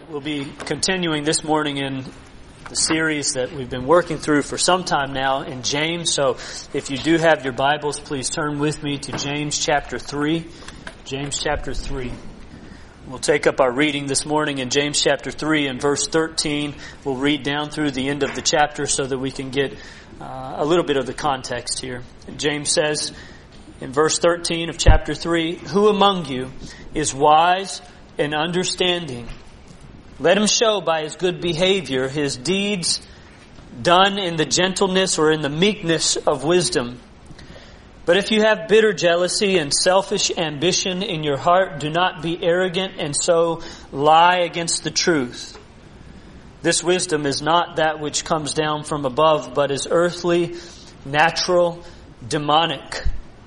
We'll be continuing this morning in the series that we've been working through for some time now in James. So if you do have your Bibles, please turn with me to James chapter 3. James chapter 3. We'll take up our reading this morning in James chapter 3 and verse 13. We'll read down through the end of the chapter so that we can get a little bit of the context here. James says in verse 13 of chapter 3, "Who among you is wise and understanding? Let him show by his good behavior his deeds done in the gentleness or in the meekness of wisdom. But if you have bitter jealousy and selfish ambition in your heart, do not be arrogant and so lie against the truth. This wisdom is not that which comes down from above, but is earthly, natural, demonic.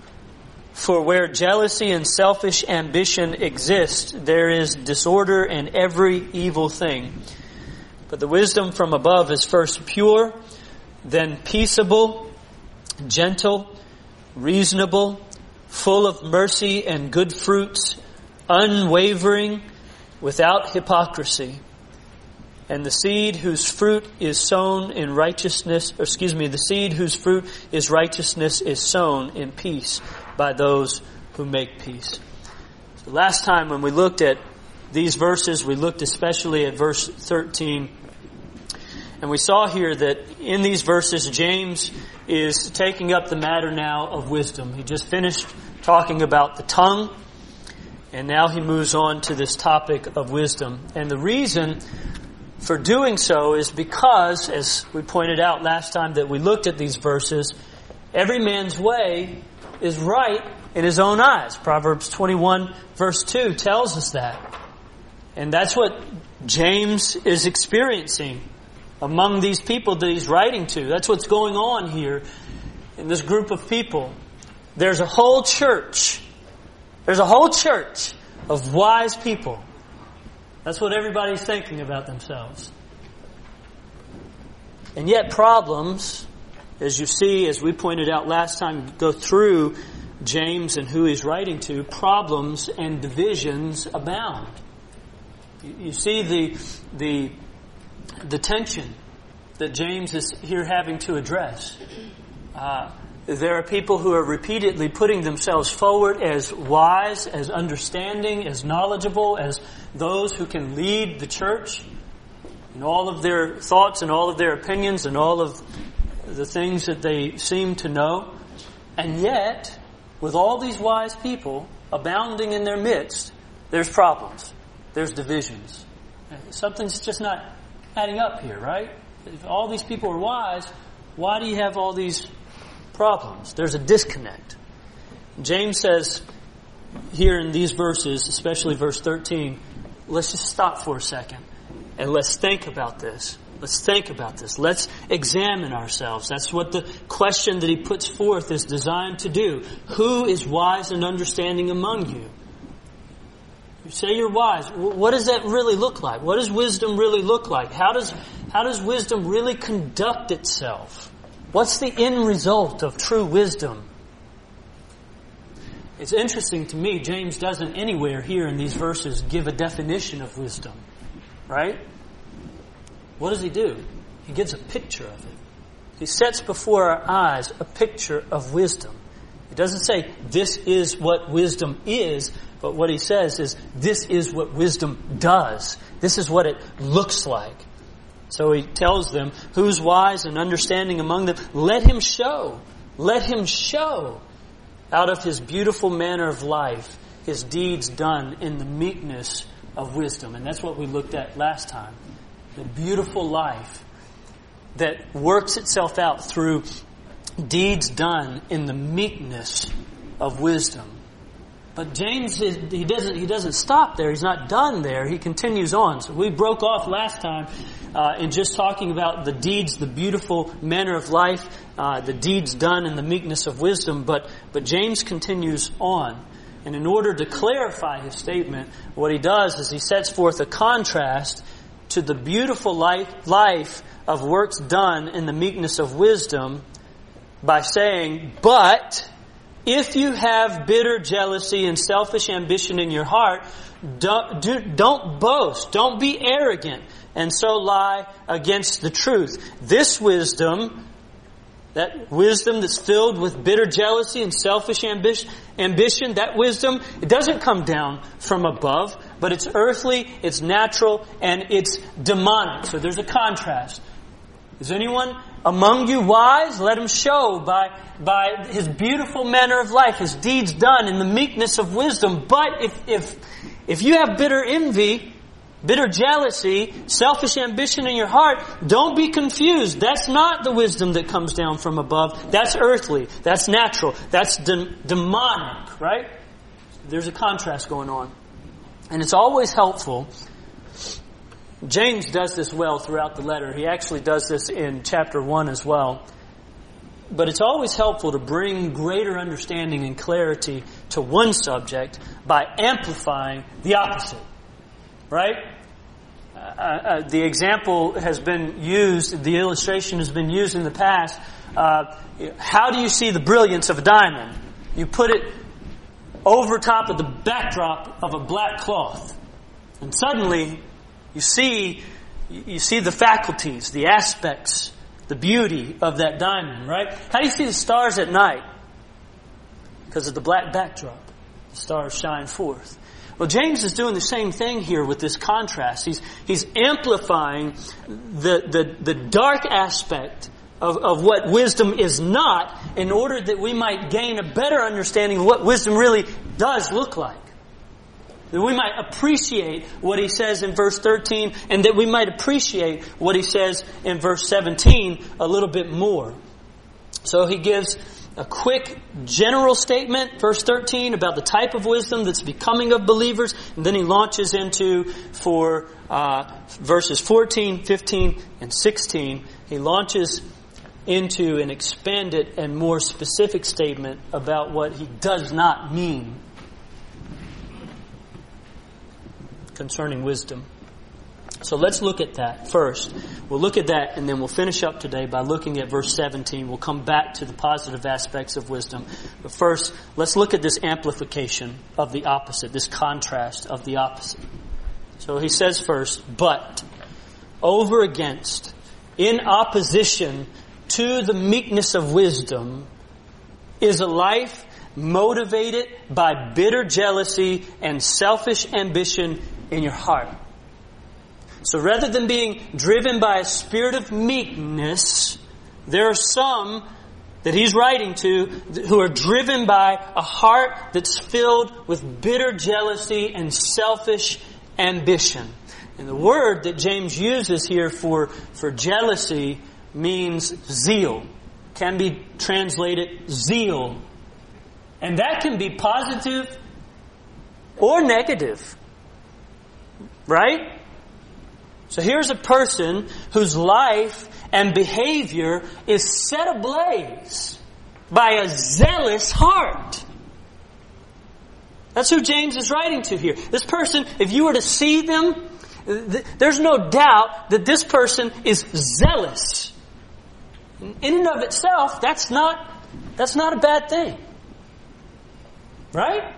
For where jealousy and selfish ambition exist, there is disorder and every evil thing. But the wisdom from above is first pure, then peaceable, gentle, reasonable, full of mercy and good fruits, unwavering, without hypocrisy. And the seed whose fruit is sown in righteousness, the seed whose fruit is righteousness is sown in peace by those who make peace." So last time when we looked at these verses, we looked especially at verse 13. And we saw here that in these verses, James is taking up the matter now of wisdom. He just finished talking about the tongue, and now he moves on to this topic of wisdom. And the reason for doing so is because, as we pointed out last time that we looked at these verses, every man's way is right in his own eyes. Proverbs 21 verse 2 tells us that. And that's what James is experiencing among these people that he's writing to. That's what's going on here in this group of people. There's a whole church. There's a whole church of wise people. That's what everybody's thinking about themselves. And yet problems, as you see, as we pointed out last time, go through James and who he's writing to, problems and divisions abound. You see the tension that James is here having to address. There are people who are repeatedly putting themselves forward as wise, as understanding, as knowledgeable, as those who can lead the church in all of their thoughts and all of their opinions and all of the things that they seem to know. And yet, with all these wise people abounding in their midst, there's problems. There's divisions. Something's just not adding up here, right? If all these people are wise, why do you have all these problems? There's a disconnect. James says here in these verses, especially verse 13, let's just stop for a second and let's think about this. Let's think about this. Let's examine ourselves. That's what the question that he puts forth is designed to do. Who is wise and understanding among you? You say you're wise. What does that really look like? What does wisdom really look like? How does wisdom really conduct itself? What's the end result of true wisdom? It's interesting to me, James doesn't anywhere here in these verses give a definition of wisdom. Right? What does he do? He gives a picture of it. He sets before our eyes a picture of wisdom. He doesn't say, this is what wisdom is, but what he says is, this is what wisdom does. This is what it looks like. So he tells them, who's wise and understanding among them? Let him show out of his beautiful manner of life, his deeds done in the meekness of wisdom. And that's what we looked at last time. The beautiful life that works itself out through deeds done in the meekness of wisdom. But James, he doesn't stop there. He's not done there. He continues on. So we broke off last time in just talking about the deeds, the beautiful manner of life, the deeds done in the meekness of wisdom. But James continues on. And in order to clarify his statement, what he does is he sets forth a contrast to the beautiful life of works done in the meekness of wisdom by saying, but if you have bitter jealousy and selfish ambition in your heart, don't boast, don't be arrogant, and so lie against the truth. This wisdom, that wisdom that's filled with bitter jealousy and selfish ambition, that wisdom, it doesn't come down from above, but it's earthly, it's natural, and it's demonic. So there's a contrast. Is anyone among you wise? Let him show by his beautiful manner of life, his deeds done in the meekness of wisdom. But if you have bitter envy, bitter jealousy, selfish ambition in your heart, don't be confused. That's not the wisdom that comes down from above. That's earthly. That's natural. That's demonic, right? There's a contrast going on. And it's always helpful. James does this well throughout the letter. He actually does this in chapter 1 as well. But it's always helpful to bring greater understanding and clarity to one subject by amplifying the opposite. Right? The example has been used, the illustration has been used in the past. How do you see the brilliance of a diamond? You put it over top of the backdrop of a black cloth. And suddenly, you see the faculties, the aspects, the beauty of that diamond, right? How do you see the stars at night? Because of the black backdrop. The stars shine forth. Well, James is doing the same thing here with this contrast. He's amplifying the dark aspect of what wisdom is not in order that we might gain a better understanding of what wisdom really does look like. That we might appreciate what he says in verse 13, and that we might appreciate what he says in verse 17 a little bit more. So he gives a quick general statement, verse 13, about the type of wisdom that's becoming of believers, and then he launches into, for verses 14, 15, and 16, he launches into an expanded and more specific statement about what he does not mean concerning wisdom. So let's look at that first. We'll look at that and then we'll finish up today by looking at verse 17. We'll come back to the positive aspects of wisdom. But first, let's look at this amplification of the opposite, this contrast of the opposite. So he says first, but, over against, in opposition to the meekness of wisdom, is a life motivated by bitter jealousy and selfish ambition in your heart. So rather than being driven by a spirit of meekness, there are some that he's writing to who are driven by a heart that's filled with bitter jealousy and selfish ambition. And the word that James uses here for jealousy means zeal. Can be translated zeal. And that can be positive or negative. Right? So here's a person whose life and behavior is set ablaze by a zealous heart. That's who James is writing to here. This person, if you were to see them, there's no doubt that this person is zealous. In and of itself, that's not a bad thing. Right?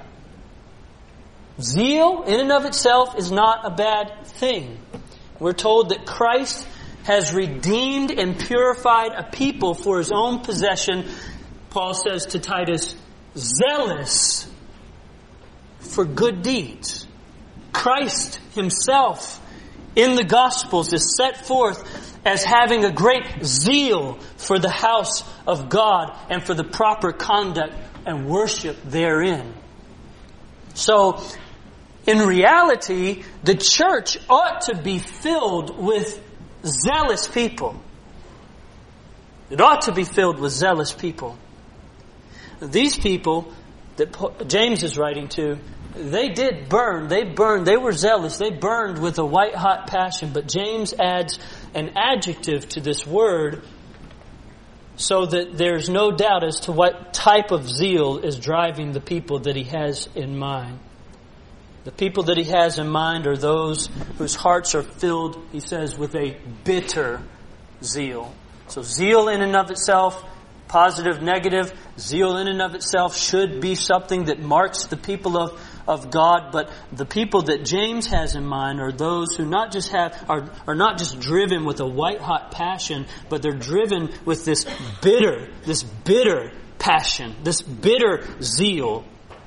Zeal in and of itself is not a bad thing. We're told that Christ has redeemed and purified a people for His own possession. Paul says to Titus, zealous for good deeds. Christ Himself in the Gospels is set forth as having a great zeal for the house of God and for the proper conduct and worship therein. So, in reality, the church ought to be filled with zealous people. It ought to be filled with zealous people. These people that James is writing to, they did burn. They burned. They were zealous. They burned with a white-hot passion. But James adds an adjective to this word so that there's no doubt as to what type of zeal is driving the people that he has in mind. The people that he has in mind are those whose hearts are filled, he says, with a bitter zeal. So zeal in and of itself, Positive, negative, zeal in and of itself should be something that marks the people of God, but the people that James has in mind are those who not just are not just driven with a white-hot passion, but they're driven with this bitter passion, this bitter zeal.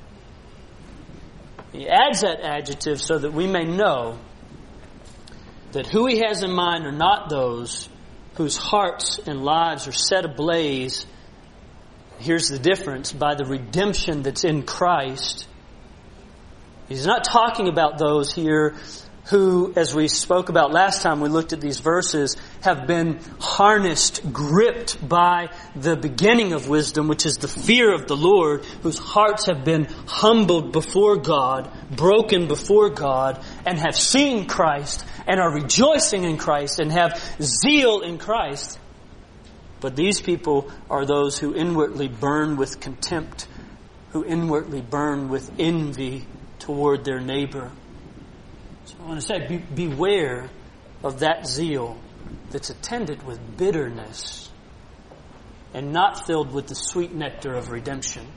He adds that adjective so that we may know that who he has in mind are not those whose hearts and lives are set ablaze. Here's the difference: by the redemption that's in Christ. He's not talking about those here who, as we spoke about last time we looked at these verses, have been harnessed, gripped by the beginning of wisdom, which is the fear of the Lord, whose hearts have been humbled before God, broken before God, and have seen Christ, and are rejoicing in Christ, and have zeal in Christ. But these people are those who inwardly burn with contempt, who inwardly burn with envy toward their neighbor. So I want to say, beware of that zeal that's attended with bitterness and not filled with the sweet nectar of redemption.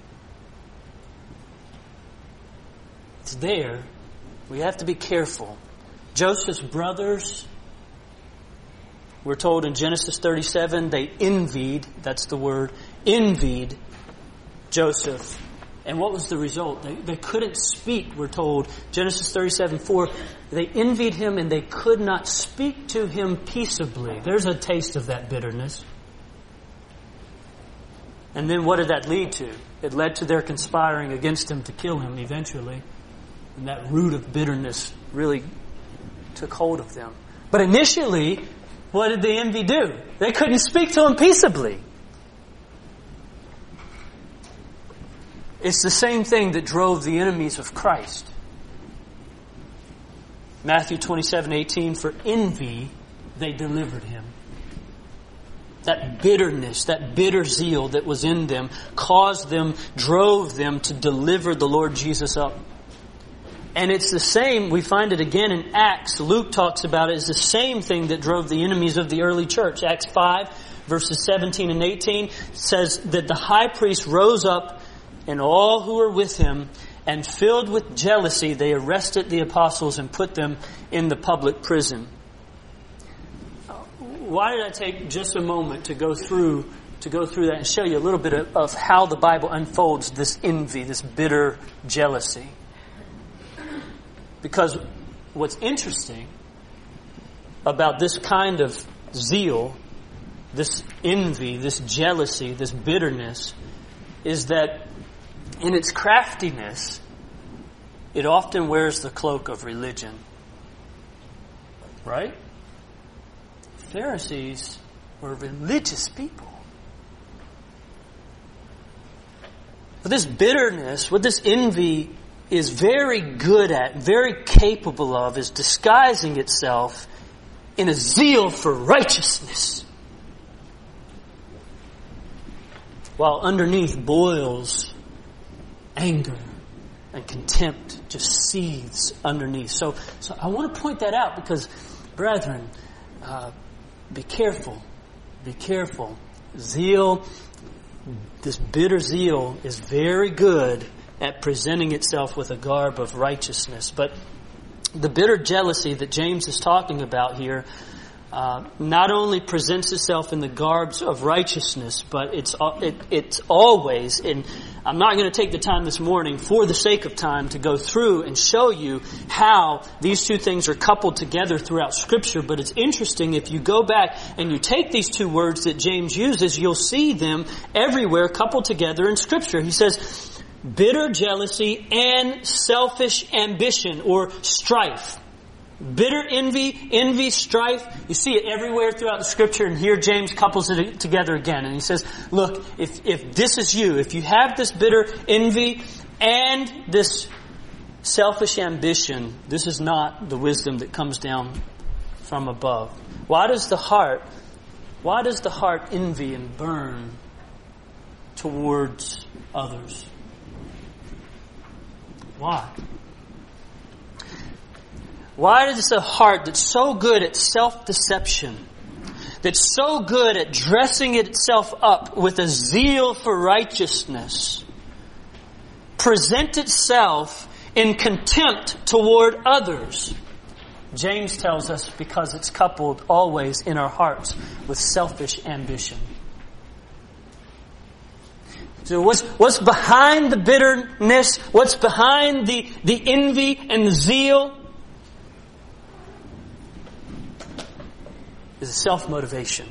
It's there. We have to be careful. Joseph's brothers, we're told in Genesis 37, they envied, that's the word, envied Joseph. And what was the result? They couldn't speak, we're told. Genesis 37:4, they envied him and they could not speak to him peaceably. There's a taste of that bitterness. And then what did that lead to? It led to their conspiring against him to kill him eventually. And that root of bitterness really took hold of them. But initially, what did the envy do? They couldn't speak to him peaceably. It's the same thing that drove the enemies of Christ. Matthew 27:18, for envy they delivered him. That bitterness, that bitter zeal that was in them drove them to deliver the Lord Jesus up. And it's the same, we find it again in Acts. Luke talks about it as the same thing that drove the enemies of the early church. Acts 5, verses 17 and 18 says that the high priest rose up and all who were with him, and filled with jealousy, they arrested the apostles and put them in the public prison. Why did I take just a moment to go through that and show you a little bit of how the Bible unfolds this envy, this bitter jealousy? Because what's interesting about this kind of zeal, this envy, this jealousy, this bitterness, is that in its craftiness, it often wears the cloak of religion. Right? Pharisees were religious people. But this bitterness, what this envy is very good at, very capable of, is disguising itself in a zeal for righteousness. While underneath boils anger and contempt, just seethes underneath. So I want to point that out because, brethren, be careful. Be careful. Zeal, this bitter zeal, is very good at presenting itself with a garb of righteousness. But the bitter jealousy that James is talking about here not only presents itself in the garbs of righteousness, but it's always, and I'm not going to take the time this morning for the sake of time to go through and show you how these two things are coupled together throughout Scripture, but it's interesting if you go back and you take these two words that James uses, you'll see them everywhere coupled together in Scripture. He says, bitter jealousy and selfish ambition or strife. Bitter envy, strife. You see it everywhere throughout the Scripture, and here James couples it together again. And he says, look, if this is you, if you have this bitter envy and this selfish ambition, this is not the wisdom that comes down from above. Why does the heart envy and burn towards others? Why? Why does a heart that's so good at self-deception, that's so good at dressing itself up with a zeal for righteousness present itself in contempt toward others? James tells us because it's coupled always in our hearts with selfish ambition. So what's behind the bitterness? What's behind the envy and the zeal? Is self-motivation.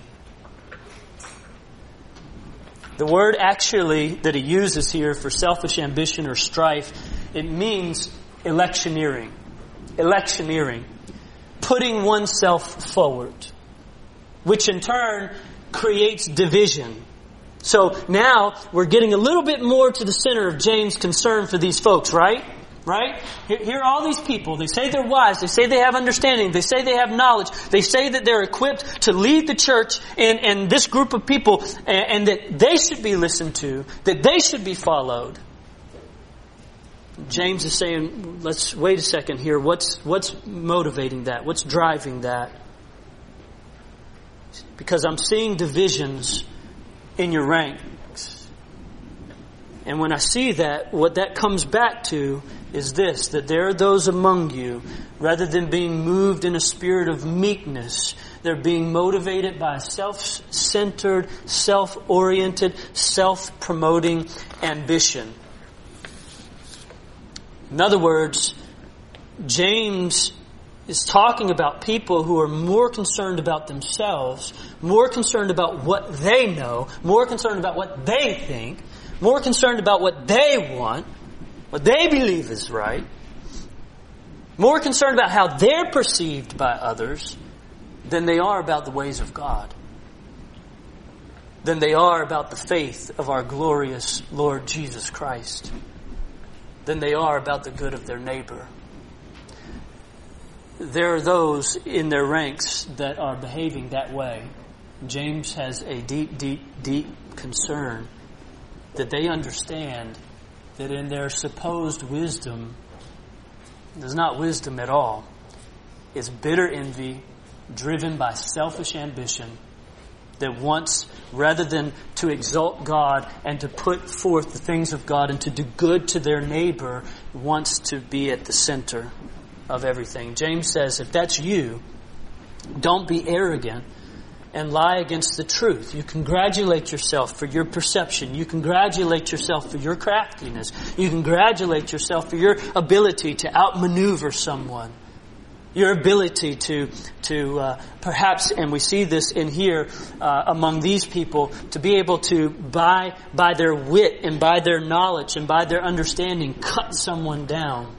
The word actually that he uses here for selfish ambition or strife, it means electioneering. Electioneering. Putting oneself forward. Which in turn creates division. So now we're getting a little bit more to the center of James' concern for these folks, right? Right? Here are all these people. They say they're wise. They say they have understanding. They say they have knowledge. They say that they're equipped to lead the church and this group of people and that they should be listened to, that they should be followed. James is saying, let's wait a second here. What's motivating that? What's driving that? Because I'm seeing divisions in your ranks. And when I see that, what that comes back to is this, that there are those among you, rather than being moved in a spirit of meekness, they're being motivated by self-centered, self-oriented, self-promoting ambition. In other words, James is talking about people who are more concerned about themselves, more concerned about what they know, more concerned about what they think, more concerned about what they want, what they believe is right, more concerned about how they're perceived by others than they are about the ways of God, than they are about the faith of our glorious Lord Jesus Christ, than they are about the good of their neighbor. There are those in their ranks that are behaving that way. James has a deep, deep, deep concern that they understand that in their supposed wisdom, there's not wisdom at all. It's bitter envy driven by selfish ambition that wants, rather than to exalt God and to put forth the things of God and to do good to their neighbor, wants to be at the center of everything. James says, if that's you, don't be arrogant and lie against the truth. You congratulate yourself for your perception. You congratulate yourself for your craftiness. You congratulate yourself for your ability to outmaneuver someone. Your ability to perhaps, and we see this in here among these people, to be able to by their wit and by their knowledge and by their understanding cut someone down.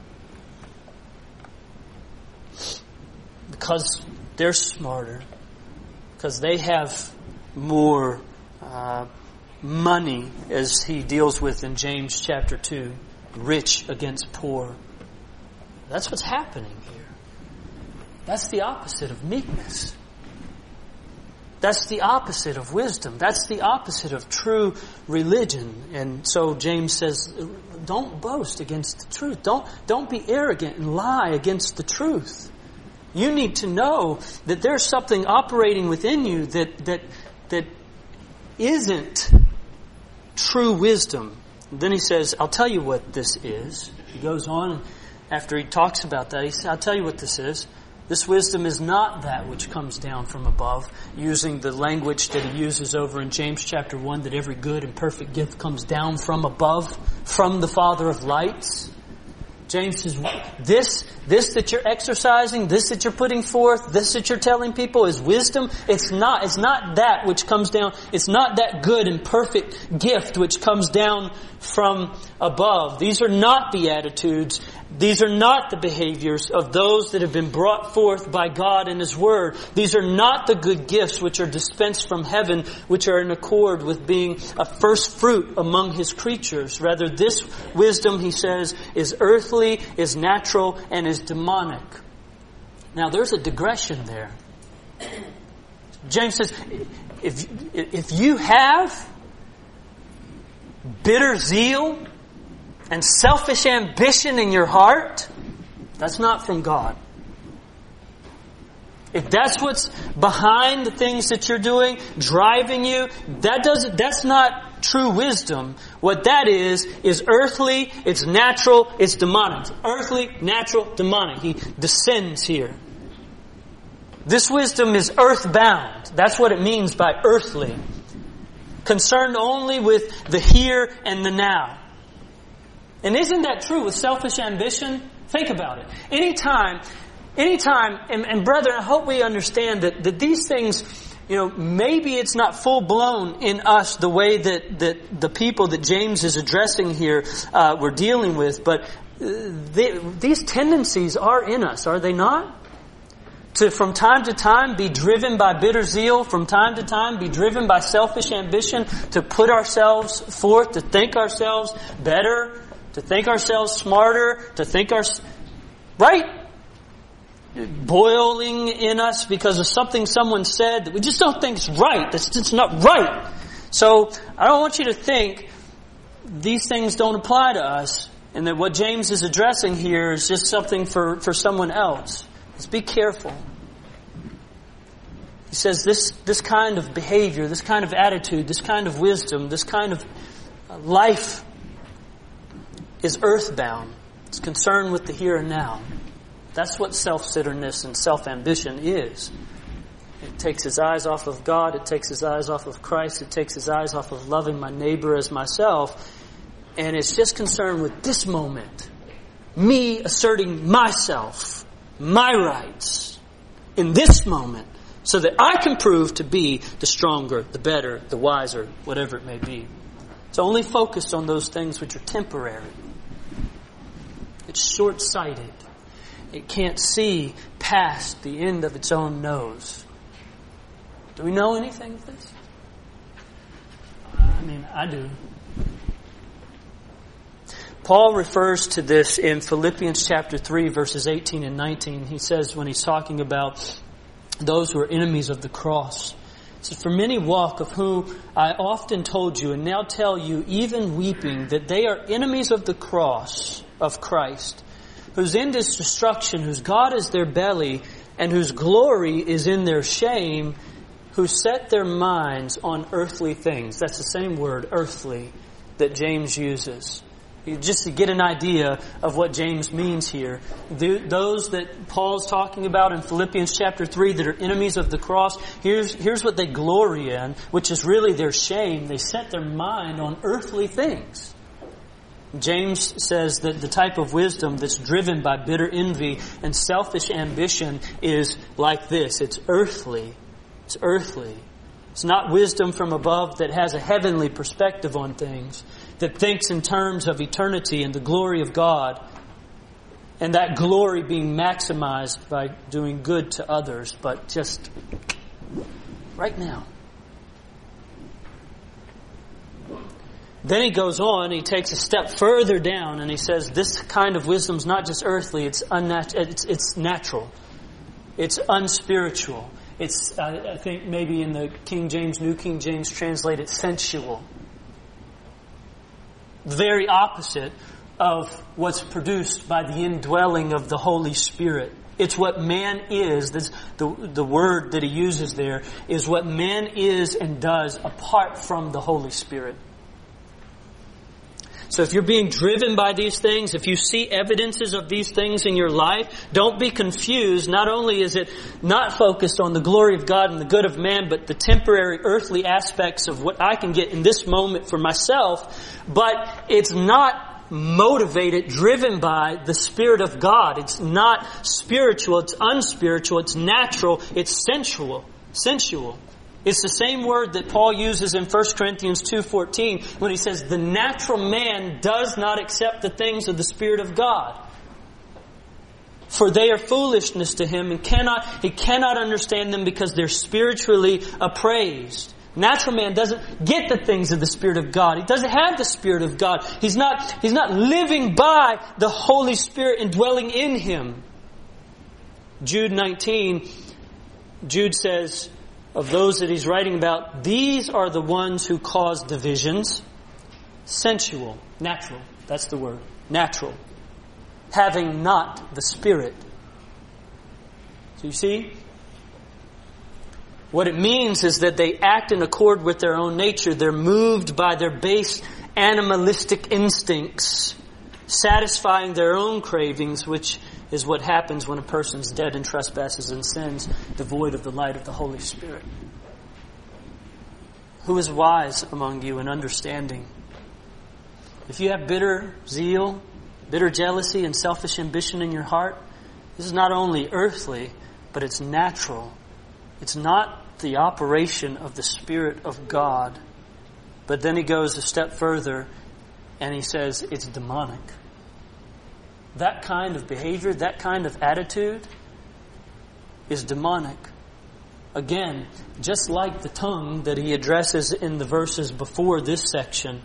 Because they're smarter. Because they have more money, as he deals with in James chapter 2. Rich against poor. That's what's happening here. That's the opposite of meekness. That's the opposite of wisdom. That's the opposite of true religion. And so James says, don't boast against the truth. Don't be arrogant and lie against the truth. You need to know that there's something operating within you that isn't true wisdom. And then he says, I'll tell you what this is. He goes on after he talks about that. He says, I'll tell you what this is. This wisdom is not that which comes down from above, using the language that he uses over in James chapter 1, that every good and perfect gift comes down from above, from the Father of lights. James says, this that you're exercising, this that you're putting forth, this that you're telling people is wisdom. It's not that which comes down. It's not that good and perfect gift which comes down from above. These are not the attitudes. These are not the behaviors of those that have been brought forth by God in His Word. These are not the good gifts which are dispensed from heaven, which are in accord with being a first fruit among His creatures. Rather, this wisdom, he says, is earthly, is natural, and is demonic. Now, there's a digression there. James says, if you have bitter zeal and selfish ambition in your heart, that's not from God. if that's what's behind the things that you're doing, driving you, that's not true wisdom. What that is earthly, it's natural, it's demonic. Earthly, natural, demonic. He descends here. This wisdom is earthbound. That's what it means by earthly. Concerned only with the here and the now. And isn't that true with selfish ambition? Think about it. Anytime, and brethren, I hope we understand that these things, maybe it's not full blown in us the way that the people that James is addressing here we're dealing with, but these tendencies are in us, are they not? To from time to time be driven by bitter zeal, from time to time be driven by selfish ambition, to put ourselves forth, to think ourselves better, to think ourselves smarter, to think right? Boiling in us because of something someone said that we just don't think is right. That's just not right. So I don't want you to think these things don't apply to us and that what James is addressing here is just something for someone else. Let's be careful. He says this kind of behavior, this kind of attitude, this kind of wisdom, this kind of life is earthbound. It's concerned with the here and now. That's what self-centeredness and self-ambition is. It takes his eyes off of God. It takes his eyes off of Christ. It takes his eyes off of loving my neighbor as myself. And it's just concerned with this moment. Me asserting myself, my rights, in this moment, so that I can prove to be the stronger, the better, the wiser, whatever it may be. It's only focused on those things which are temporary. It's short-sighted. It can't see past the end of its own nose. Do we know anything of this? I do. Paul refers to this in Philippians chapter 3, verses 18 and 19. He says when he's talking about those who are enemies of the cross. He says, "For many walk, of whom I often told you, and now tell you, even weeping, that they are enemies of the cross of Christ, whose end is destruction, whose God is their belly, and whose glory is in their shame, who set their minds on earthly things." That's the same word, earthly, that James uses. Just to get an idea of what James means here. Those that Paul's talking about in Philippians chapter 3 that are enemies of the cross, here's what they glory in, which is really their shame. They set their mind on earthly things. James says that the type of wisdom that's driven by bitter envy and selfish ambition is like this. It's earthly. It's earthly. It's not wisdom from above that has a heavenly perspective on things, that thinks in terms of eternity and the glory of God, and that glory being maximized by doing good to others, but just right now. Then he goes on, he takes a step further down, and he says this kind of wisdom is not just earthly, it's natural. It's unspiritual. It's, I think maybe in the King James, New King James translate it sensual. The very opposite of what's produced by the indwelling of the Holy Spirit. It's what man is. The word that he uses there is what man is and does apart from the Holy Spirit. So if you're being driven by these things, if you see evidences of these things in your life, don't be confused. Not only is it not focused on the glory of God and the good of man, but the temporary earthly aspects of what I can get in this moment for myself, but it's not motivated, driven by the Spirit of God. It's not spiritual, it's unspiritual, it's natural, it's sensual. It's the same word that Paul uses in 1 Corinthians 2:14 when he says, "The natural man does not accept the things of the Spirit of God, for they are foolishness to him, and he cannot understand them because they're spiritually appraised." Natural man doesn't get the things of the Spirit of God. He doesn't have the Spirit of God. He's not living by the Holy Spirit indwelling in him. Jude 19, Jude says, of those that he's writing about, these are the ones who cause divisions. Sensual. Natural. That's the word. Natural. Having not the Spirit. So you see, What it means is that they act in accord with their own nature. They're moved by their base animalistic instincts, satisfying their own cravings, which is what happens when a person's dead in trespasses and sins, devoid of the light of the Holy Spirit. Who is wise among you and understanding? If you have bitter zeal, bitter jealousy, and selfish ambition in your heart, this is not only earthly, but it's natural. It's not the operation of the Spirit of God. But then he goes a step further and he says it's demonic. That kind of behavior, that kind of attitude is demonic. Again, just like the tongue that he addresses in the verses before this section,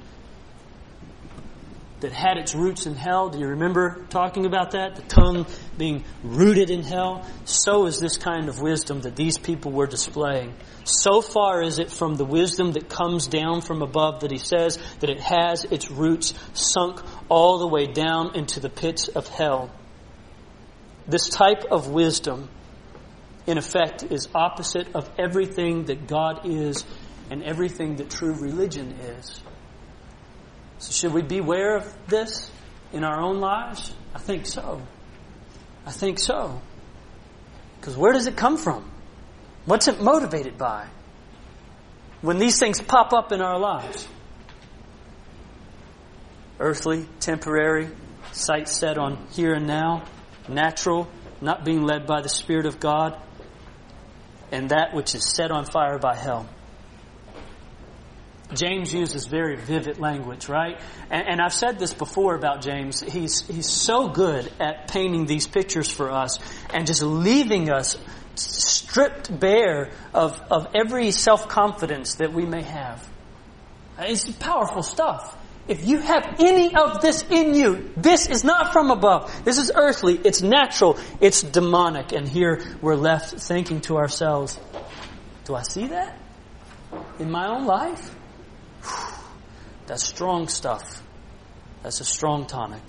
that had its roots in hell. Do you remember talking about that? The tongue being rooted in hell. So is this kind of wisdom that these people were displaying. So far is it from the wisdom that comes down from above that he says that it has its roots sunk all the way down into the pits of hell. This type of wisdom, in effect, is opposite of everything that God is and everything that true religion is. So should we beware of this in our own lives? I think so. I think so. Because where does it come from? What's it motivated by? When these things pop up in our lives. Earthly, temporary, sight set on here and now, natural, not being led by the Spirit of God, and that which is set on fire by hell. James uses very vivid language, right? And I've said this before about James. He's so good at painting these pictures for us and just leaving us stripped bare of every self-confidence that we may have. It's powerful stuff. If you have any of this in you, this is not from above. This is earthly. It's natural. It's demonic. And here we're left thinking to ourselves, do I see that in my own life? That's strong stuff. That's a strong tonic.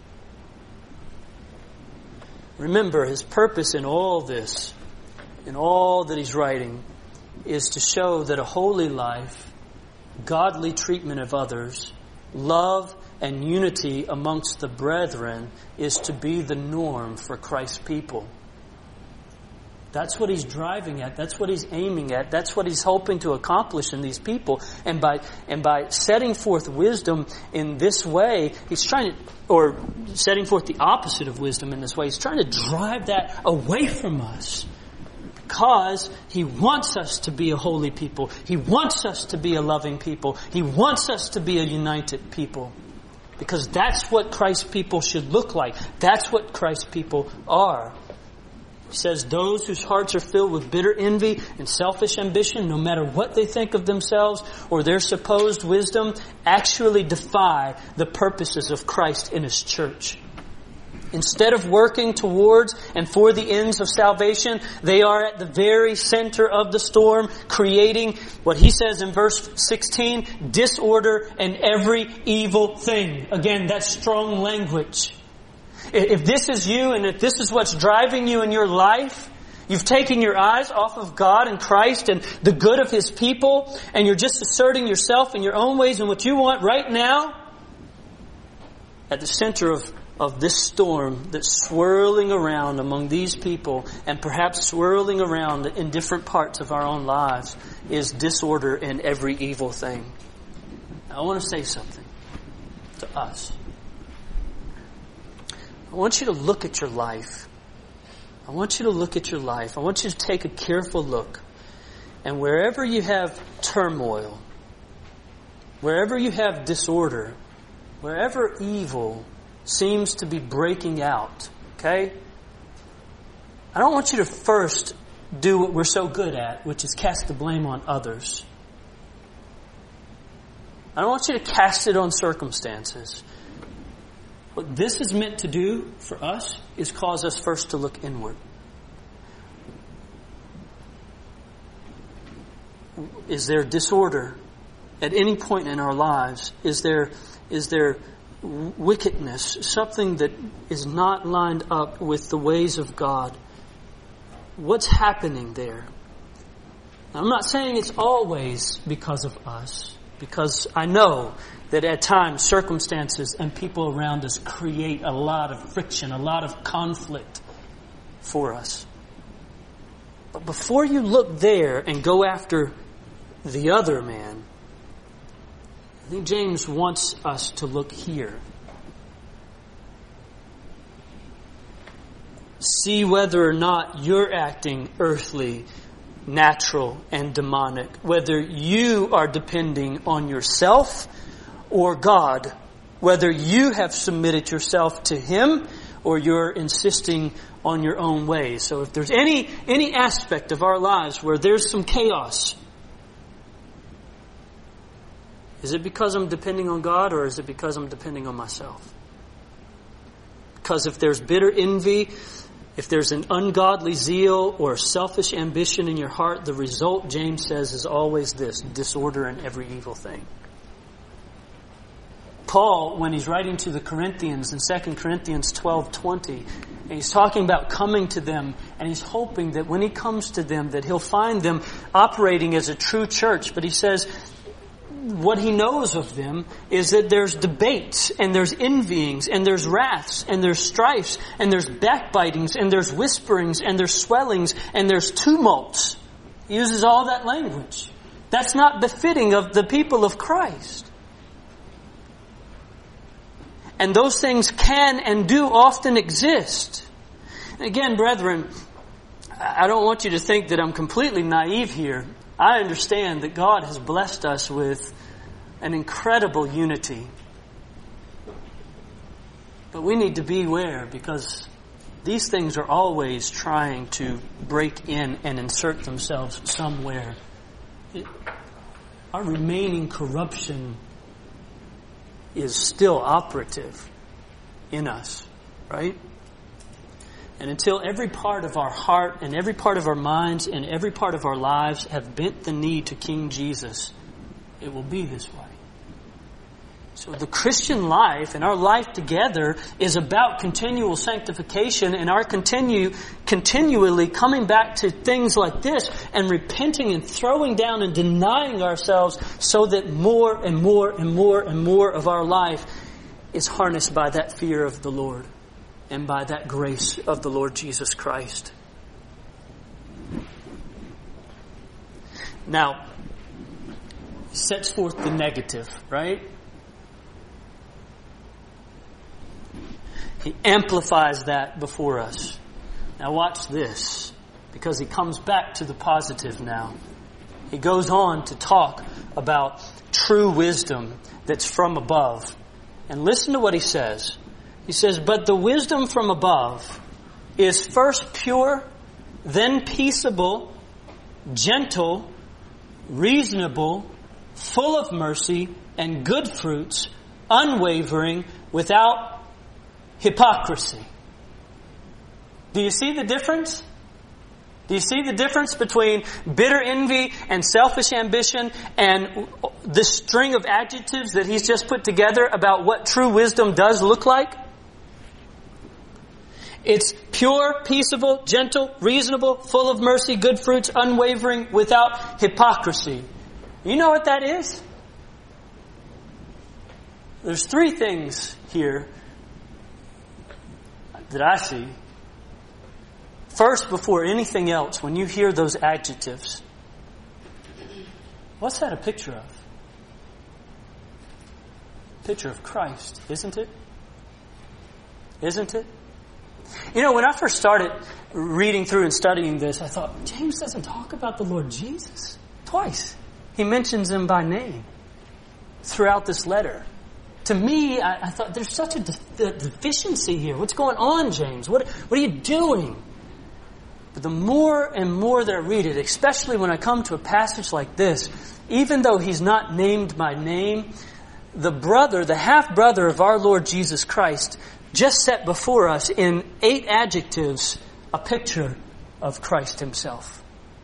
Remember, his purpose in all this, in all that he's writing, is to show that a holy life, godly treatment of others, love and unity amongst the brethren is to be the norm for Christ's people. That's what he's driving at. That's what he's aiming at. That's what he's hoping to accomplish in these people. And by setting forth wisdom in this way, he's trying to, or setting forth the opposite of wisdom in this way, he's trying to drive that away from us. Because he wants us to be a holy people. He wants us to be a loving people. He wants us to be a united people. Because that's what Christ's people should look like. That's what Christ's people are. He says those whose hearts are filled with bitter envy and selfish ambition, no matter what they think of themselves or their supposed wisdom, actually defy the purposes of Christ in His church. Instead of working towards and for the ends of salvation, they are at the very center of the storm, creating what he says in verse 16, disorder and every evil thing. Again, that's strong language. If this is you and if this is what's driving you in your life, you've taken your eyes off of God and Christ and the good of His people, and you're just asserting yourself in your own ways and what you want right now, at the center of this storm that's swirling around among these people and perhaps swirling around in different parts of our own lives is disorder in every evil thing. Now, I want to say something to us. I want you to look at your life. I want you to look at your life. I want you to take a careful look. And wherever you have turmoil, wherever you have disorder, wherever evil seems to be breaking out, okay? I don't want you to first do what we're so good at, which is cast the blame on others. I don't want you to cast it on circumstances. What this is meant to do for us is cause us first to look inward. Is there disorder at any point in our lives? Is there wickedness, something that is not lined up with the ways of God? What's happening there? I'm not saying it's always because of us, because I know that at times circumstances and people around us create a lot of friction, a lot of conflict for us. But before you look there and go after the other man, I think James wants us to look here. See whether or not you're acting earthly, natural, and demonic. Whether you are depending on yourself or God. Whether you have submitted yourself to Him or you're insisting on your own ways. So if there's any aspect of our lives where there's some chaos, is it because I'm depending on God or is it because I'm depending on myself? Because if there's bitter envy, if there's an ungodly zeal or selfish ambition in your heart, the result, James says, is always this: disorder in every evil thing. Paul, when he's writing to the Corinthians in 2 Corinthians 12:20, and he's talking about coming to them, and he's hoping that when he comes to them that he'll find them operating as a true church. But he says what he knows of them is that there's debates, and there's envyings, and there's wraths, and there's strifes, and there's backbitings, and there's whisperings, and there's swellings, and there's tumults. He uses all that language. That's not befitting of the people of Christ. And those things can and do often exist. Again, brethren, I don't want you to think that I'm completely naive here. I understand that God has blessed us with an incredible unity. But we need to beware, because these things are always trying to break in and insert themselves somewhere. Our remaining corruption is still operative in us, right? And until every part of our heart and every part of our minds and every part of our lives have bent the knee to King Jesus, it will be this way. So the Christian life and our life together is about continual sanctification and our continually coming back to things like this and repenting and throwing down and denying ourselves, so that more and more and more and more of our life is harnessed by that fear of the Lord and by that grace of the Lord Jesus Christ. Now, he sets forth the negative, right? He amplifies that before us. Now watch this, because he comes back to the positive now. He goes on to talk about true wisdom that's from above. And listen to what he says. He says, "But the wisdom from above is first pure, then peaceable, gentle, reasonable, full of mercy and good fruits, unwavering, without hypocrisy." Do you see the difference? Do you see the difference between bitter envy and selfish ambition and this string of adjectives that he's just put together about what true wisdom does look like? It's pure, peaceable, gentle, reasonable, full of mercy, good fruits, unwavering, without hypocrisy. You know what that is? There's three things here that I see. First, before anything else, when you hear those adjectives, what's that a picture of? Picture of Christ, isn't it? Isn't it? You know, when I first started reading through and studying this, I thought, James doesn't talk about the Lord Jesus. Twice. He mentions him by name throughout this letter. To me, I thought, there's such a deficiency here. What's going on, James? What are you doing? But the more and more that I read it, especially when I come to a passage like this, even though he's not named by name, the half-brother of our Lord Jesus Christ just set before us in 8 adjectives a picture of Christ himself.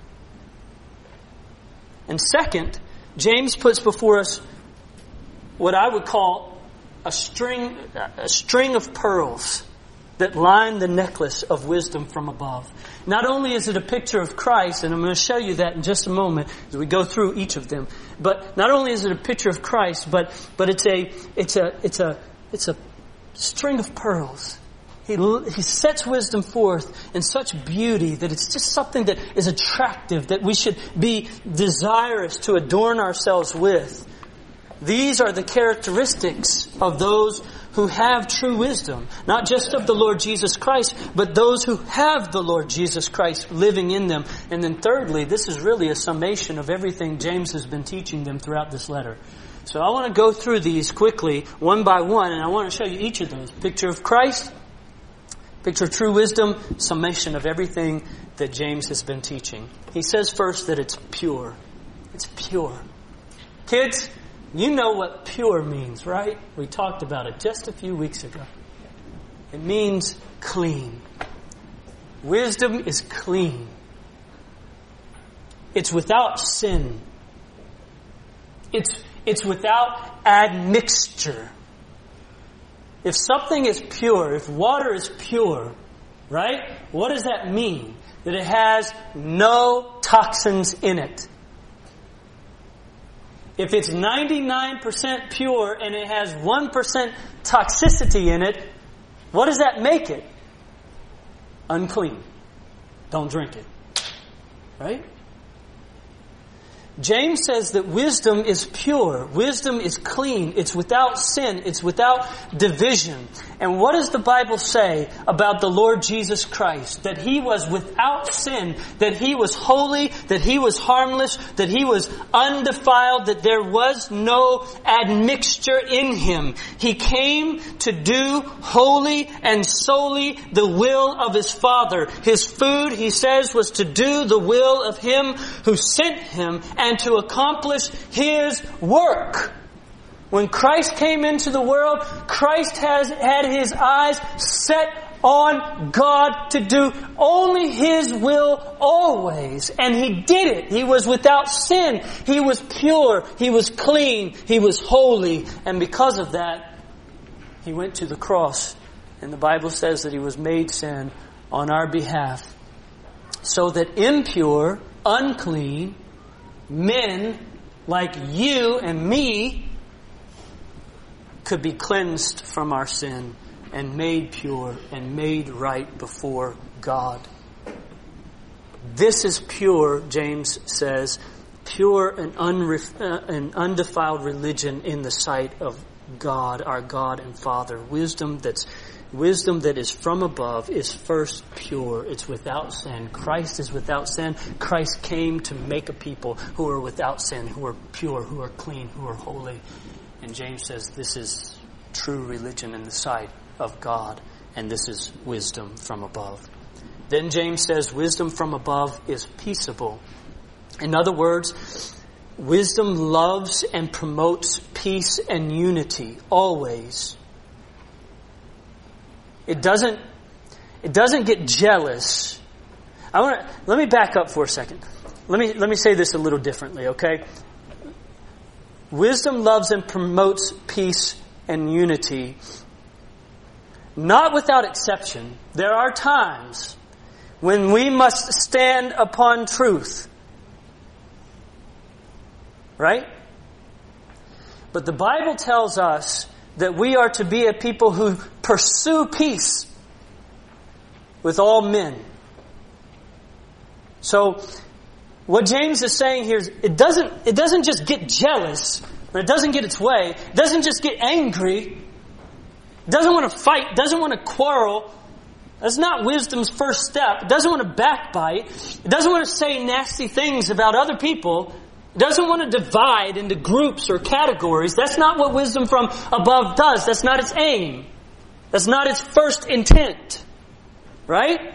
And second, James puts before us what I would call a string of pearls that line the necklace of wisdom from above. Not only is it a picture of Christ, and I'm going to show you that in just a moment as we go through each of them, but not only is it a picture of Christ, but it's a string of pearls. He sets wisdom forth in such beauty that it's just something that is attractive, that we should be desirous to adorn ourselves with. These are the characteristics of those who have true wisdom. Not just of the Lord Jesus Christ, but those who have the Lord Jesus Christ living in them. And then thirdly, this is really a summation of everything James has been teaching them throughout this letter. So I want to go through these quickly, one by one, and I want to show you each of those. Picture of Christ, picture of true wisdom, summation of everything that James has been teaching. He says first that it's pure. It's pure. Kids, you know what pure means, right? We talked about it just a few weeks ago. It means clean. Wisdom is clean. It's without sin. It's without admixture. If something is pure, if water is pure, right? What does that mean? That it has no toxins in it. If it's 99% pure and it has 1% toxicity in it, what does that make it? Unclean. Don't drink it. Right? James says that wisdom is pure. Wisdom is clean. It's without sin. It's without division. And what does the Bible say about the Lord Jesus Christ? That He was without sin, that He was holy, that He was harmless, that He was undefiled, that there was no admixture in Him. He came to do wholly and solely the will of His Father. His food, He says, was to do the will of Him who sent Him and to accomplish His work. When Christ came into the world, Christ has had His eyes set on God to do only His will always. And He did it. He was without sin. He was pure. He was clean. He was holy. And because of that, He went to the cross. And the Bible says that He was made sin on our behalf, so that impure, unclean men like you and me could be cleansed from our sin and made pure and made right before God. This is pure, James says, pure and undefiled religion in the sight of God, our God and Father. Wisdom that is from above is first pure. It's without sin. Christ is without sin. Christ came to make a people who are without sin, who are pure, who are clean, who are holy. And James says this is true religion in the sight of God, and this is wisdom from above. Then James says wisdom from above is peaceable. In other words, wisdom loves and promotes peace and unity always. It doesn't get jealous. Let me back up for a second. Let me say this a little differently, okay? Wisdom loves and promotes peace and unity, not without exception. There are times when we must stand upon truth. Right? But the Bible tells us that we are to be a people who pursue peace with all men. So, what James is saying here is it doesn't just get jealous, or it doesn't get its way. It doesn't just get angry. It doesn't want to fight. It doesn't want to quarrel. That's not wisdom's first step. It doesn't want to backbite. It doesn't want to say nasty things about other people. It doesn't want to divide into groups or categories. That's not what wisdom from above does. That's not its aim. That's not its first intent. Right?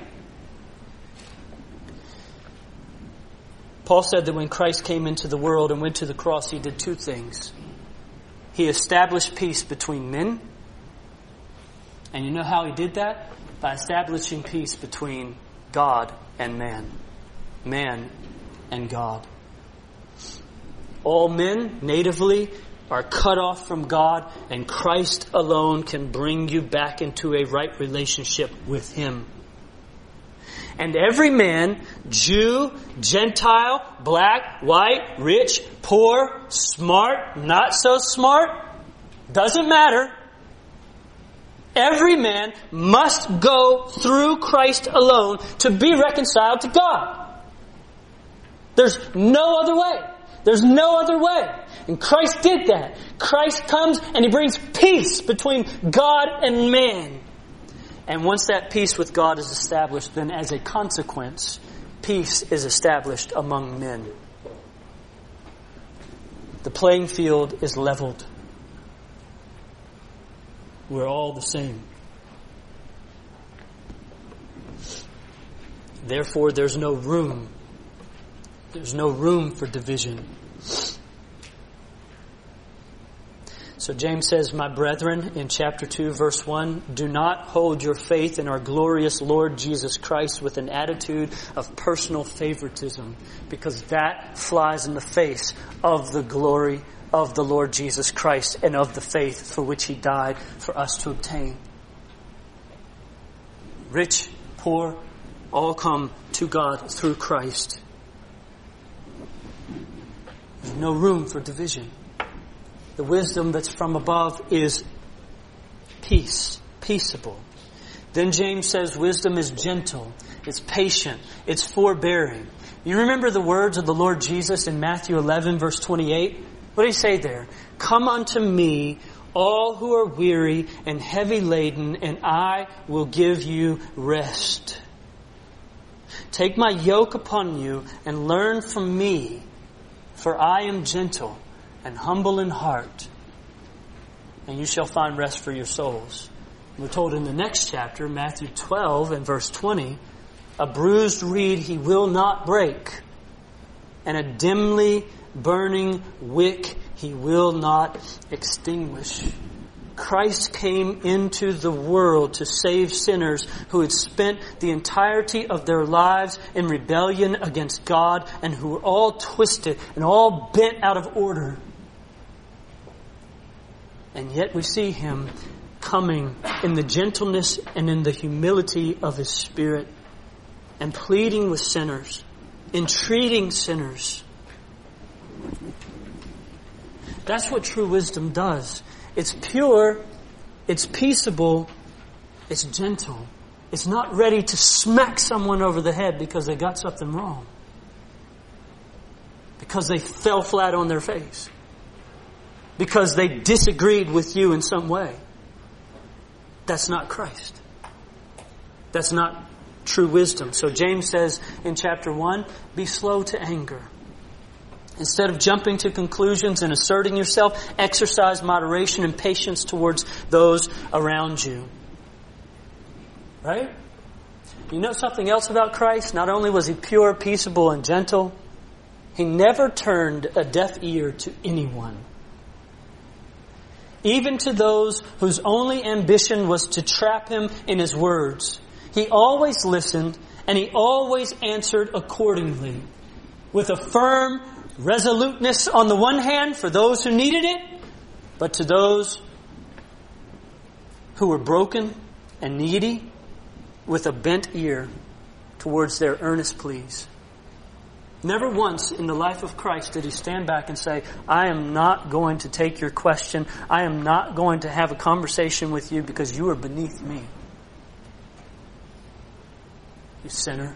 Paul said that when Christ came into the world and went to the cross, He did two things. He established peace between men. And you know how He did that? By establishing peace between God and man. Man and God. All men natively are cut off from God, and Christ alone can bring you back into a right relationship with Him. And every man, Jew, Gentile, black, white, rich, poor, smart, not so smart, doesn't matter. Every man must go through Christ alone to be reconciled to God. There's no other way. There's no other way. And Christ did that. Christ comes and He brings peace between God and man. And once that peace with God is established, then as a consequence, peace is established among men. The playing field is leveled. We're all the same. Therefore, there's no room. There's no room for division. So James says, my brethren, in chapter 2, verse 1, do not hold your faith in our glorious Lord Jesus Christ with an attitude of personal favoritism, because that flies in the face of the glory of the Lord Jesus Christ and of the faith for which He died for us to obtain. Rich, poor, all come to God through Christ. There's no room for division. The wisdom that's from above is peace, peaceable. Then James says wisdom is gentle, it's patient, it's forbearing. You remember the words of the Lord Jesus in Matthew 11, verse 28? What did He say there? Come unto me, all who are weary and heavy laden, and I will give you rest. Take my yoke upon you and learn from me, for I am gentle and humble in heart, and you shall find rest for your souls. We're told in the next chapter, Matthew 12 and verse 20, a bruised reed He will not break, and a dimly burning wick He will not extinguish. Christ came into the world to save sinners who had spent the entirety of their lives in rebellion against God and who were all twisted and all bent out of order. And yet we see Him coming in the gentleness and in the humility of His Spirit and pleading with sinners, entreating sinners. That's what true wisdom does. It's pure, it's peaceable, it's gentle. It's not ready to smack someone over the head because they got something wrong, because they fell flat on their face, because they disagreed with you in some way. That's not Christ. That's not true wisdom. So James says in chapter 1, be slow to anger. Instead of jumping to conclusions and asserting yourself, exercise moderation and patience towards those around you. Right? You know something else about Christ? Not only was He pure, peaceable, and gentle, He never turned a deaf ear to anyone. Even to those whose only ambition was to trap Him in His words. He always listened, and He always answered accordingly, with a firm resoluteness on the one hand for those who needed it, but to those who were broken and needy, with a bent ear towards their earnest pleas. Never once in the life of Christ did He stand back and say, I am not going to take your question. I am not going to have a conversation with you because you are beneath me. You sinner.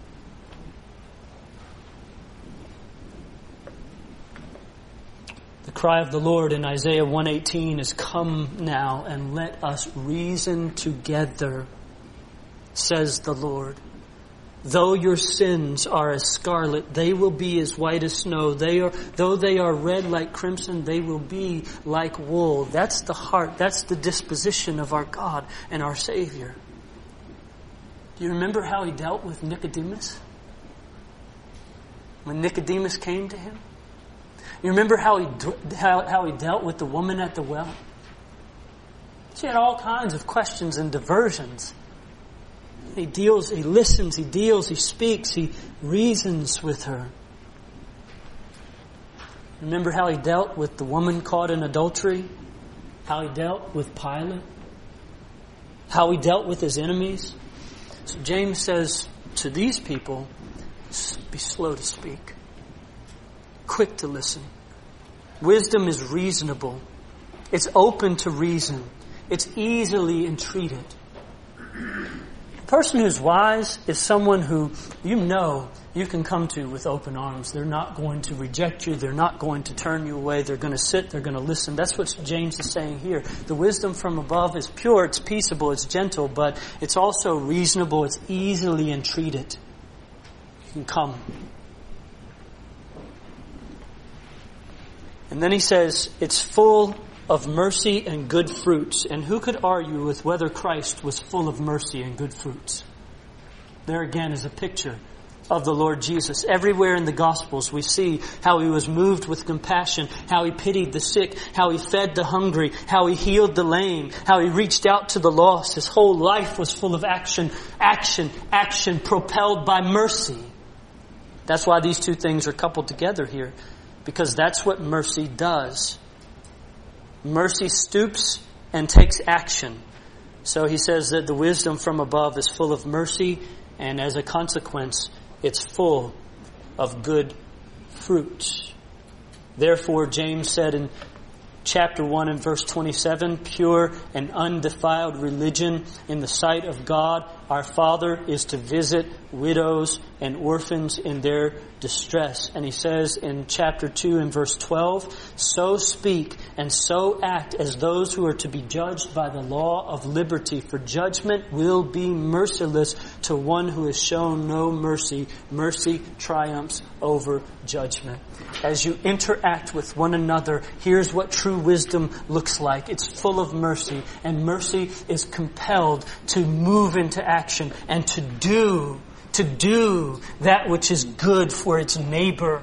The cry of the Lord in Isaiah 1:18 is, come now and let us reason together, says the Lord. Though your sins are as scarlet, they will be as white as snow. Though they are red like crimson, they will be like wool. That's the heart, that's the disposition of our God and our Savior. Do you remember how He dealt with Nicodemus? When Nicodemus came to Him? You remember how he dealt with the woman at the well? She had all kinds of questions and diversions. He deals, He listens, He deals, He speaks, He reasons with her. Remember how he dealt with the woman caught in adultery? How he dealt with Pilate? How he dealt with his enemies? So James says to these people, be slow to speak, quick to listen. Wisdom is reasonable. It's open to reason. It's easily entreated. A person who's wise is someone who you can come to with open arms. They're not going to reject you. They're not going to turn you away. They're going to sit. They're going to listen. That's what James is saying here. The wisdom from above is pure. It's peaceable. It's gentle. But it's also reasonable. It's easily entreated. You can come. And then he says, it's full of mercy and good fruits. And who could argue with whether Christ was full of mercy and good fruits? There again is a picture of the Lord Jesus. Everywhere in the Gospels we see how he was moved with compassion, how he pitied the sick, how he fed the hungry, how he healed the lame, how he reached out to the lost. His whole life was full of action, propelled by mercy. That's why these two things are coupled together here, because that's what mercy does. Mercy stoops and takes action. So he says that the wisdom from above is full of mercy, and as a consequence, it's full of good fruit. Therefore, James said in chapter 1 and verse 27, pure and undefiled religion in the sight of God our Father is to visit widows and orphans in their distress. And he says in chapter 2 and verse 12, so speak and so act as those who are to be judged by the law of liberty, for judgment will be merciless to one who has shown no mercy. Mercy triumphs over judgment. As you interact with one another, here's what true wisdom looks like. It's full of mercy, and mercy is compelled to move into action and to do that which is good for its neighbor.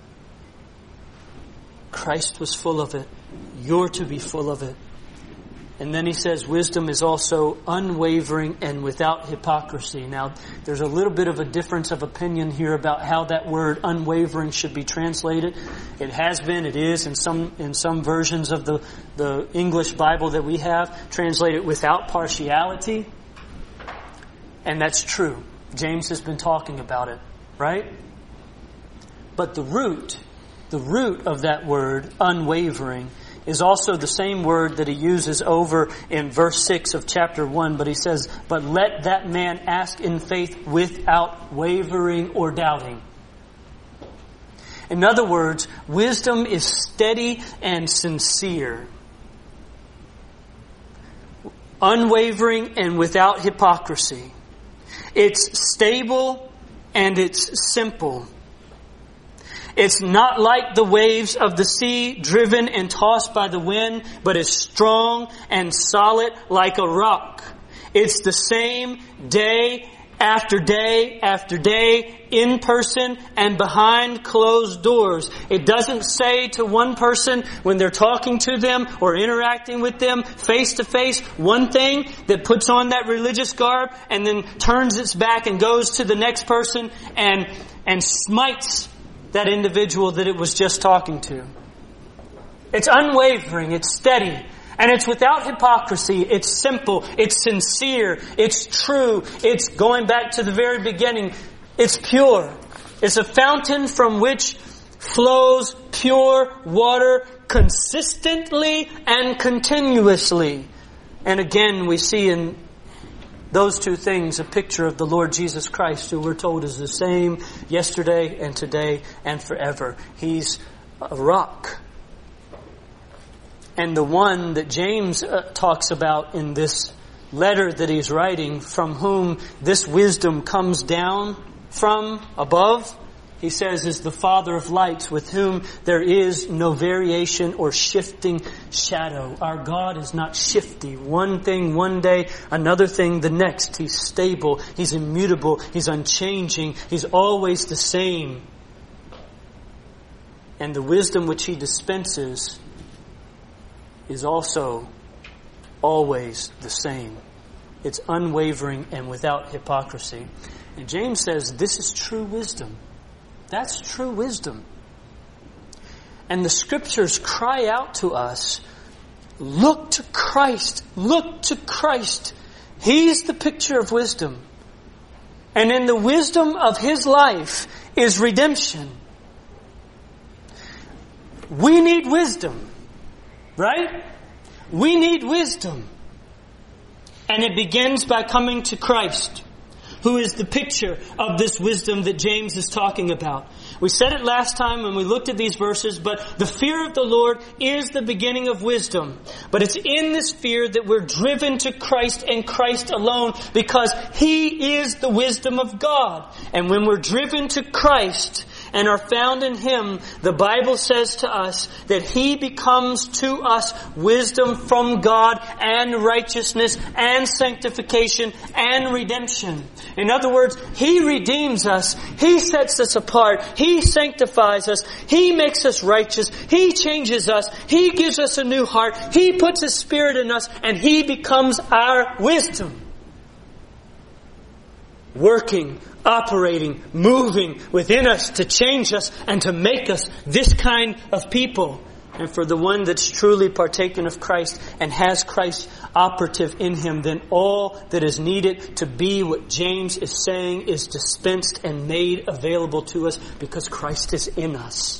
Christ was full of it. You're to be full of it. And then he says wisdom is also unwavering and without hypocrisy. Now, there's a little bit of a difference of opinion here about how that word unwavering should be translated. It has been, it is, in some versions of the English Bible that we have, translated without partiality. And that's true. James has been talking about it, right? But the root of that word, unwavering, is also the same word that he uses over in verse 6 of chapter 1. But he says, but let that man ask in faith without wavering or doubting. In other words, wisdom is steady and sincere. Unwavering and without hypocrisy. It's stable and it's simple. It's not like the waves of the sea driven and tossed by the wind, but is strong and solid like a rock. It's the same day after day after day, in person and behind closed doors. It doesn't say to one person when they're talking to them or interacting with them face to face one thing that puts on that religious garb and then turns its back and goes to the next person and smites that individual that it was just talking to. It's unwavering, it's steady, and it's without hypocrisy. It's simple, it's sincere, it's true, it's going back to the very beginning. It's pure. It's a fountain from which flows pure water consistently and continuously. And again, we see in those two things a picture of the Lord Jesus Christ, who we're told is the same yesterday and today and forever. He's a rock. And the one that James talks about in this letter that he's writing, from whom this wisdom comes down from above, he says, is the Father of lights, with whom there is no variation or shifting shadow. Our God is not shifty. One thing one day, another thing the next. He's stable. He's immutable. He's unchanging. He's always the same. And the wisdom which he dispenses is also always the same. It's unwavering and without hypocrisy. And James says this is true wisdom. That's true wisdom. And the Scriptures cry out to us, look to Christ. Look to Christ. He's the picture of wisdom. And in the wisdom of His life is redemption. We need wisdom. Right? We need wisdom. And it begins by coming to Christ, who is the picture of this wisdom that James is talking about. We said it last time when we looked at these verses, but the fear of the Lord is the beginning of wisdom. But it's in this fear that we're driven to Christ and Christ alone, because He is the wisdom of God. And when we're driven to Christ and are found in Him, the Bible says to us that He becomes to us wisdom from God and righteousness and sanctification and redemption. In other words, He redeems us. He sets us apart. He sanctifies us. He makes us righteous. He changes us. He gives us a new heart. He puts His Spirit in us, and He becomes our wisdom. Working, operating, moving within us to change us and to make us this kind of people. And for the one that's truly partaken of Christ and has Christ operative in him, then all that is needed to be what James is saying is dispensed and made available to us because Christ is in us.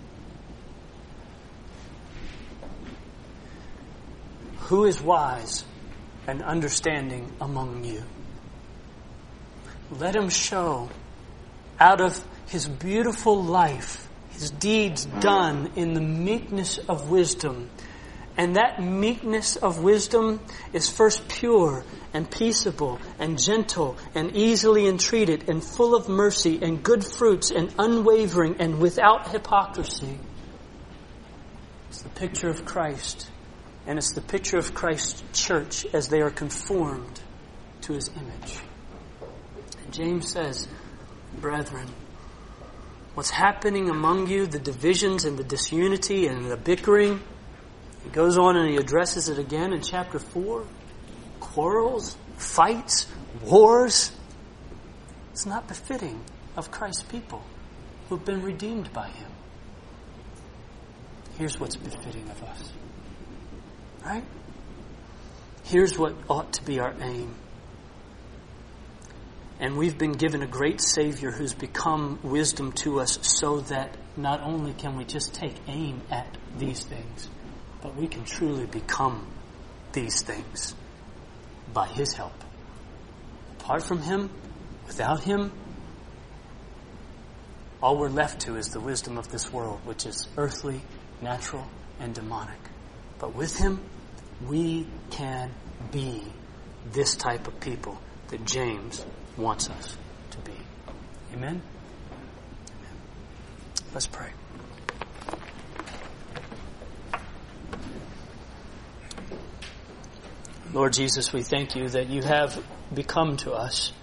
Who is wise and understanding among you? Let him show out of his beautiful life, his deeds done in the meekness of wisdom. And that meekness of wisdom is first pure and peaceable and gentle and easily entreated and full of mercy and good fruits and unwavering and without hypocrisy. It's the picture of Christ. And it's the picture of Christ's church as they are conformed to His image. James says, brethren, what's happening among you, the divisions and the disunity and the bickering, he goes on and he addresses it again in chapter 4. Quarrels, fights, wars. It's not befitting of Christ's people who've been redeemed by Him. Here's what's befitting of us. Right? Here's what ought to be our aim. And we've been given a great Savior who's become wisdom to us so that not only can we just take aim at these things, but we can truly become these things by His help. Apart from Him, without Him, all we're left to is the wisdom of this world, which is earthly, natural, and demonic. But with Him, we can be this type of people that James wants us to be. Amen? Amen. Let's pray. Lord Jesus, we thank You that You have become to us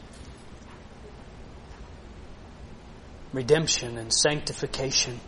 redemption and sanctification,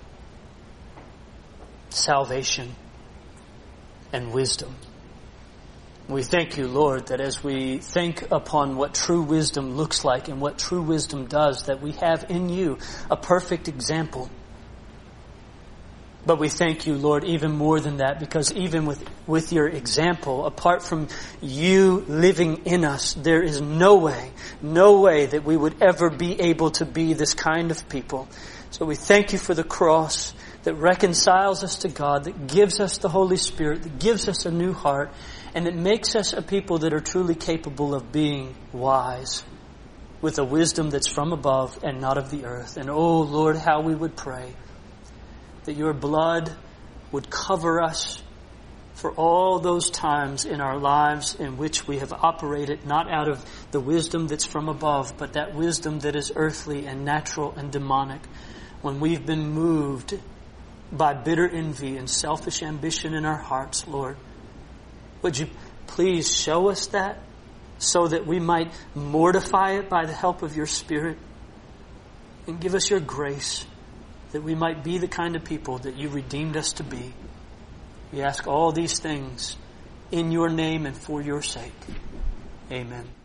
salvation, and wisdom. We thank You, Lord, that as we think upon what true wisdom looks like and what true wisdom does, that we have in You a perfect example. But we thank You, Lord, even more than that, because even with Your example, apart from You living in us, there is no way that we would ever be able to be this kind of people. So we thank You for the cross that reconciles us to God, that gives us the Holy Spirit, that gives us a new heart, and it makes us a people that are truly capable of being wise, with a wisdom that's from above and not of the earth. And oh Lord, how we would pray that Your blood would cover us for all those times in our lives in which we have operated not out of the wisdom that's from above, but that wisdom that is earthly and natural and demonic. When we've been moved by bitter envy and selfish ambition in our hearts, Lord, would You please show us that so that we might mortify it by the help of Your Spirit, and give us Your grace that we might be the kind of people that You redeemed us to be. We ask all these things in Your name and for Your sake. Amen.